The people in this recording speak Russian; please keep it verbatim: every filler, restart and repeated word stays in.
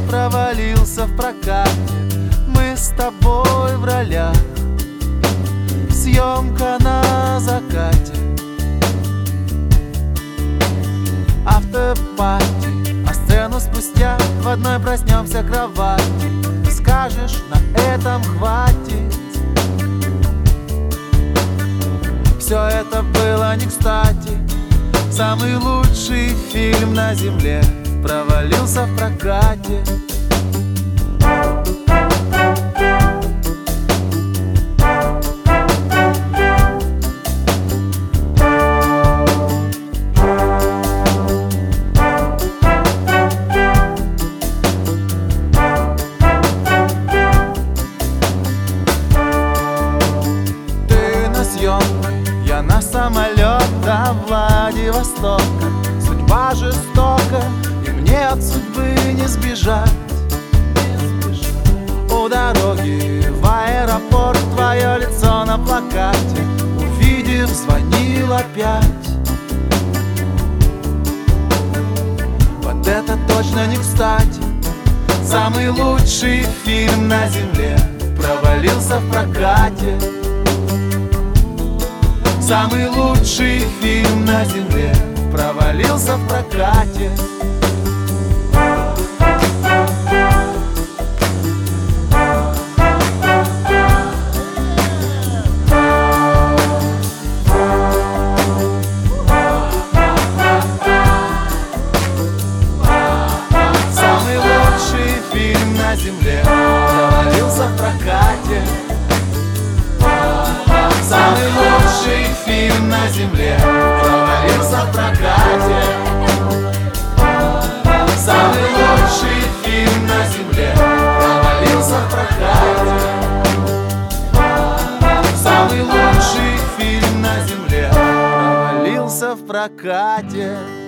провалился в прокате. Мы с тобой в ролях, съемка на закате. Автопати, а сцену спустя в одной проснемся кровати. Ты скажешь, на этом хватит. Все это было не кстати. Самый лучший фильм на земле провалился в прокате. Я на самолет до Владивостока. Судьба жестока, и мне от судьбы не сбежать. У дороги в аэропорт твое лицо на плакате. Увидев, звонил опять. Вот это точно не кстати. Самый лучший фильм на земле провалился в прокате. Самый лучший фильм на земле провалился в прокате. Самый лучший фильм на земле провалился в прокате. Самый лучший фильм на земле провалился в прокате. Самый лучший фильм на земле провалился в прокате. Самый лучший фильм на земле провалился в прокате.